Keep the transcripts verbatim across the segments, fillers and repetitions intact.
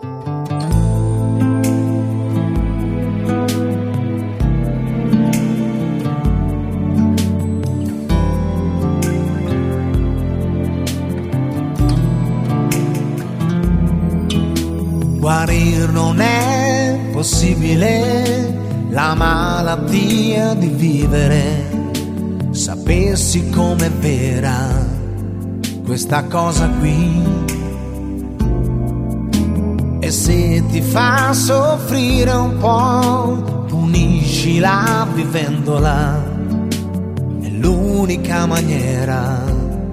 Guarir non è possibile, la malattia di vivere. Sapessi com'è vera questa cosa qui, e se ti fa soffrire un po', puniscila vivendola. È l'unica maniera,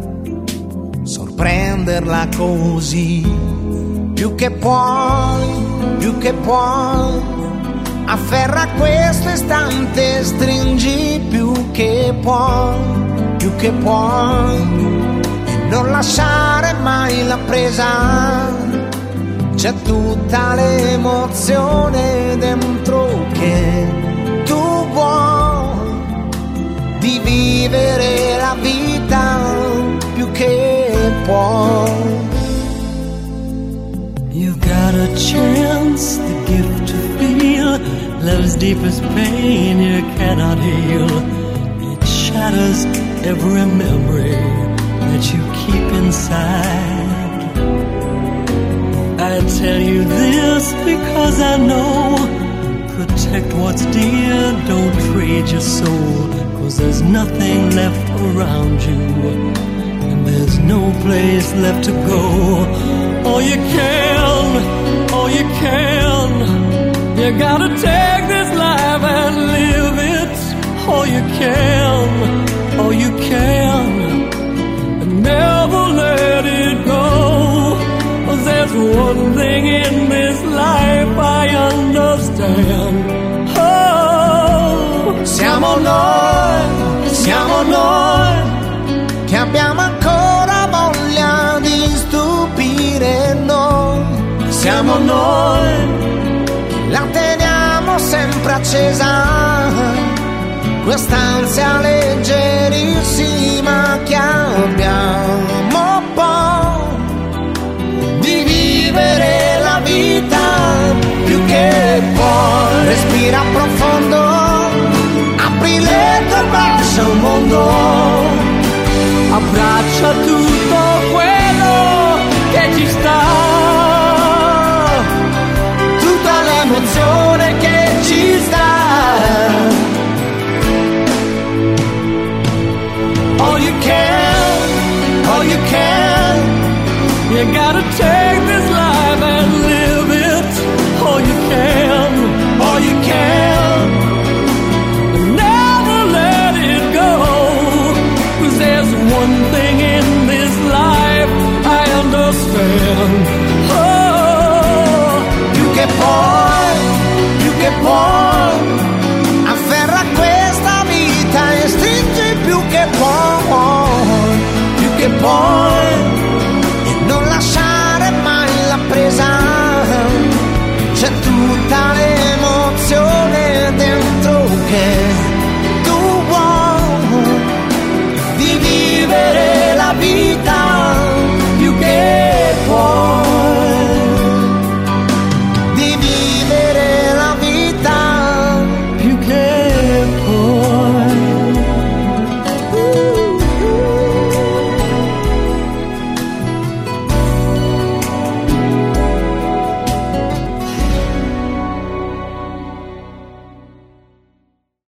sorprenderla così. Più che puoi, più che puoi, afferra questo istante, stringi più che puoi, più che puoi, e non lasciare mai la presa. C'è tutta l'emozione dentro che tu vuoi, di vivere la vita più che puoi. You've got a chance, the gift to feel love's deepest pain you cannot heal. It shatters every memory that you keep inside. I tell you this because I know, protect what's dear, don't trade your soul, 'cause there's nothing left around you, and there's no place left to go. All you can, all you can, you gotta take this life and live it. All you can, all you can, and never let it go. 'Cause there's one thing in this life I understand. Oh, siamo noi, siamo noi, che abbiamo ancora voglia di stupire noi. Siamo noi, la teniamo sempre accesa, quest'ansia leggerissima che abbiamo poi, di vivere la vita più che puoi. Respira profondo, apri le tue braccia al mondo, abbraccia tutto quello che ci sta, tutta l'emozione che ci sta. All you can, all you can, you gotta take this life and live it. All you can, all you can, never let it go. 'Cause there's one thing in this life I understand. Oh, più che puoi, più che puoi.